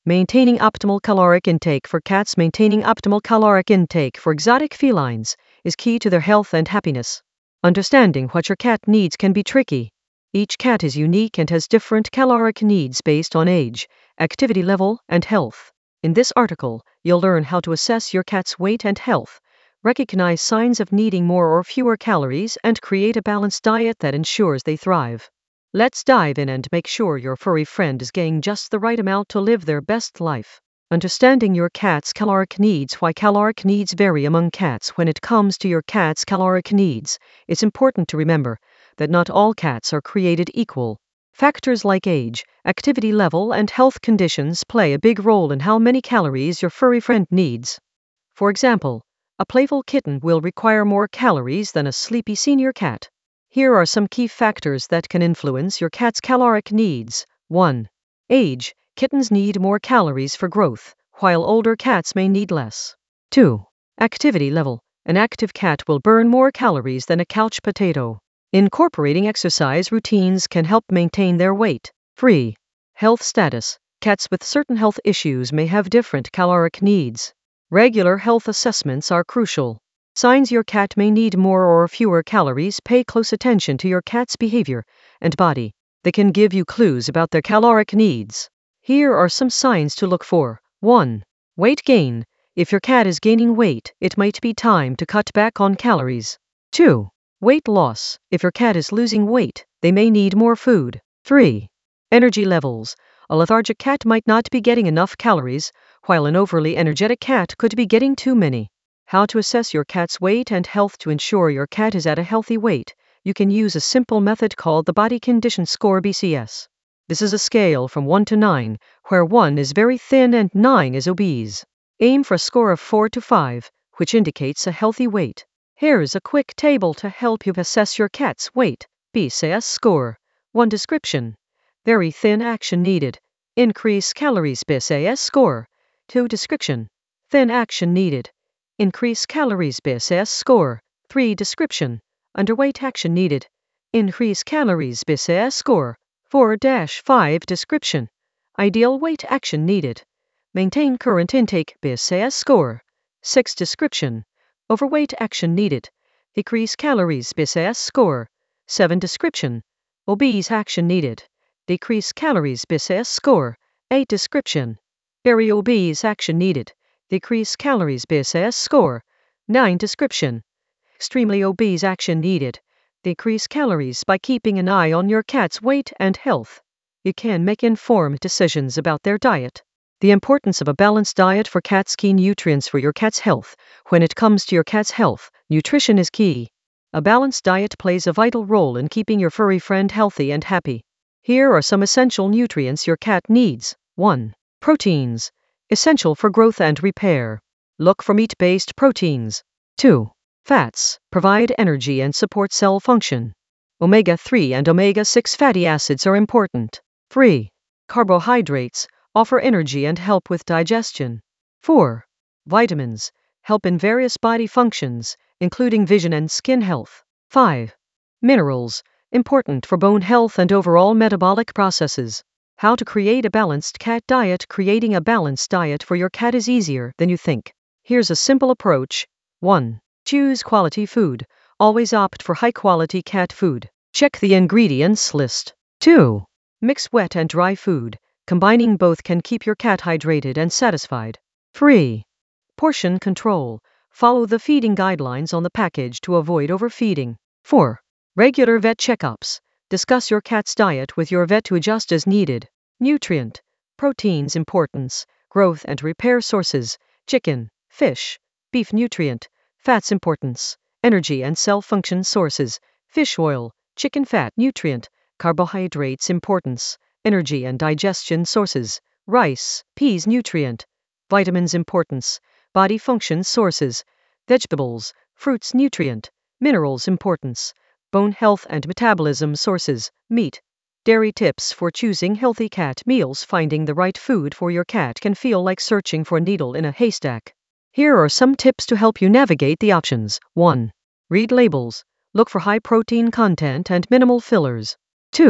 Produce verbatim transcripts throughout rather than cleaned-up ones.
Maintaining optimal caloric intake for cats. Maintaining optimal caloric intake for exotic felines is key to their health and happiness. Understanding what your cat needs can be tricky. Each cat is unique and has different caloric needs based on age, activity level, and health. In this article, you'll learn how to assess your cat's weight and health, recognize signs of needing more or fewer calories, and create a balanced diet that ensures they thrive. Let's dive in and make sure your furry friend is getting just the right amount to live their best life. Understanding your cat's caloric needs. Why caloric needs vary among cats. When it comes to your cat's caloric needs, it's important to remember that not all cats are created equal. Factors like age, activity level, and health conditions play a big role in how many calories your furry friend needs. For example, a playful kitten will require more calories than a sleepy senior cat. Here are some key factors that can influence your cat's caloric needs. one. Age. Kittens need more calories for growth, while older cats may need less. two. Activity level. An active cat will burn more calories than a couch potato. Incorporating exercise routines can help maintain their weight. three. Health status. Cats with certain health issues may have different caloric needs. Regular health assessments are crucial. Signs your cat may need more or fewer calories. Pay close attention to your cat's behavior and body. They can give you clues about their caloric needs. Here are some signs to look for. one. Weight gain. If your cat is gaining weight, it might be time to cut back on calories. two. Weight loss. If your cat is losing weight, they may need more food. three. Energy levels. A lethargic cat might not be getting enough calories, while an overly energetic cat could be getting too many. How to assess your cat's weight and health. To ensure your cat is at a healthy weight, you can use a simple method called the Body Condition Score B C S. This is a scale from one to nine, where one is very thin and nine is obese. Aim for a score of four to five, which indicates a healthy weight. Here is a quick table to help you assess your cat's weight. B C S score. one. Description. Very thin. Action needed. Increase calories. B C S score. two. Description. Thin. Action needed. Increase calories. B C S score. three. Description. Underweight. Action needed. Increase calories. B C S score. four to five. Description. Ideal weight. Action needed. Maintain current intake. B C S score. six. Description. Overweight. Action needed. Decrease calories. B C S score. seven. Description. Obese. Action needed. Decrease calories. B C S score. eight. Description. Very obese. Action needed. Decrease calories. B C S score. nine. Description. Extremely obese. Action needed. Decrease calories. By keeping an eye on your cat's weight and health, you can make informed decisions about their diet. The importance of a balanced diet for cats. Key nutrients for your cat's health. When it comes to your cat's health, nutrition is key. A balanced diet plays a vital role in keeping your furry friend healthy and happy. Here are some essential nutrients your cat needs. one. Proteins. Essential for growth and repair. Look for meat-based proteins. two. Fats. Provide energy and support cell function. omega three and omega six fatty acids are important. three. Carbohydrates. Offer energy and help with digestion. four. Vitamins. Help in various body functions, including vision and skin health. five. Minerals. Important for bone health and overall metabolic processes. How to create a balanced cat diet. Creating a balanced diet for your cat is easier than you think. Here's a simple approach. one. Choose quality food. Always opt for high-quality cat food. Check the ingredients list. two. Mix wet and dry food. Combining both can keep your cat hydrated and satisfied. three. Portion control. Follow the feeding guidelines on the package to avoid overfeeding. four. Regular vet checkups. Discuss your cat's diet with your vet to adjust as needed. Nutrient. Proteins importance. Growth and repair sources. Chicken, fish, beef. Nutrient. Fats importance. Energy and cell function sources. Fish oil, chicken fat. Nutrient. Carbohydrates importance. Energy and digestion sources. Rice, peas. Nutrient. Vitamins importance. Body function sources. Vegetables, fruits. Nutrient. Minerals importance. Bone health and metabolism sources. Meat. Dairy. Tips for choosing healthy cat meals. Finding the right food for your cat can feel like searching for a needle in a haystack. Here are some tips to help you navigate the options. one. Read labels. Look for high protein content and minimal fillers. two.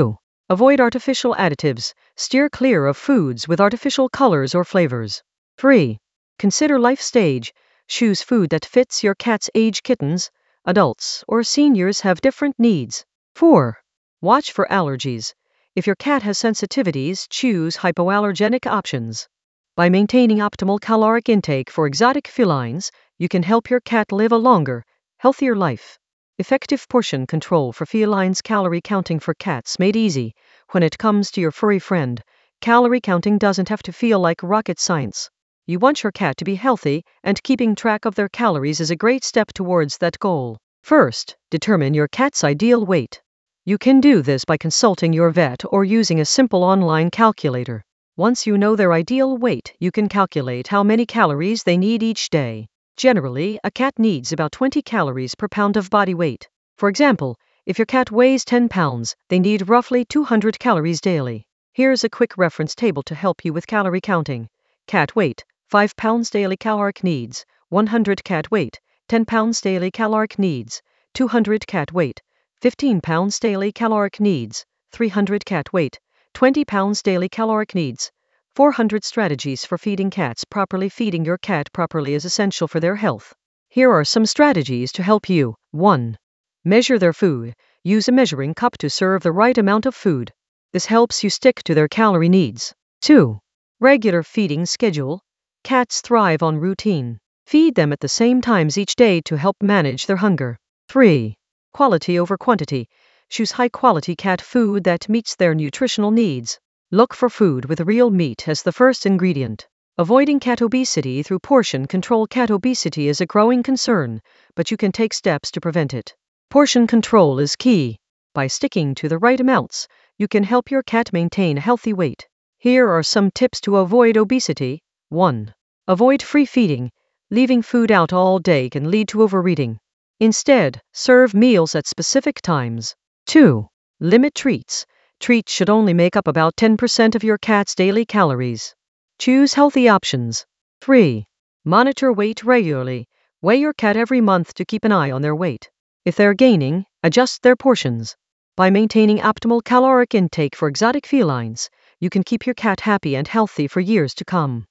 Avoid artificial additives. Steer clear of foods with artificial colors or flavors. three. Consider life stage. Choose food that fits your cat's age. Kittens, adults, or seniors have different needs. four. Watch for allergies. If your cat has sensitivities, choose hypoallergenic options. By maintaining optimal caloric intake for exotic felines, you can help your cat live a longer, healthier life. Effective portion control for felines. Calorie counting for cats made easy. When it comes to your furry friend, calorie counting doesn't have to feel like rocket science. You want your cat to be healthy, and keeping track of their calories is a great step towards that goal. First, determine your cat's ideal weight. You can do this by consulting your vet or using a simple online calculator. Once you know their ideal weight, you can calculate how many calories they need each day. Generally, a cat needs about twenty calories per pound of body weight. For example, if your cat weighs ten pounds, they need roughly two hundred calories daily. Here's a quick reference table to help you with calorie counting. Cat weight, five pounds daily caloric needs, one hundred cat weight, ten pounds daily caloric needs, two hundred cat weight, fifteen pounds daily caloric needs, three hundred cat weight, twenty pounds daily caloric needs. four hundred strategies for feeding cats properly. Feeding your cat properly is essential for their health. Here are some strategies to help you. one. Measure their food. Use a measuring cup to serve the right amount of food. This helps you stick to their calorie needs. two. Regular feeding schedule. Cats thrive on routine. Feed them at the same times each day to help manage their hunger. three. Quality over quantity. Choose high-quality cat food that meets their nutritional needs. Look for food with real meat as the first ingredient. Avoiding cat obesity through portion control. Cat obesity is a growing concern, but you can take steps to prevent it. Portion control is key. By sticking to the right amounts, you can help your cat maintain a healthy weight. Here are some tips to avoid obesity. one. Avoid free feeding. Leaving food out all day can lead to overeating. Instead, serve meals at specific times. two. Limit treats. Treats should only make up about ten percent of your cat's daily calories. Choose healthy options. three. Monitor weight regularly. Weigh your cat every month to keep an eye on their weight. If they're gaining, adjust their portions. By maintaining optimal caloric intake for exotic felines, you can keep your cat happy and healthy for years to come.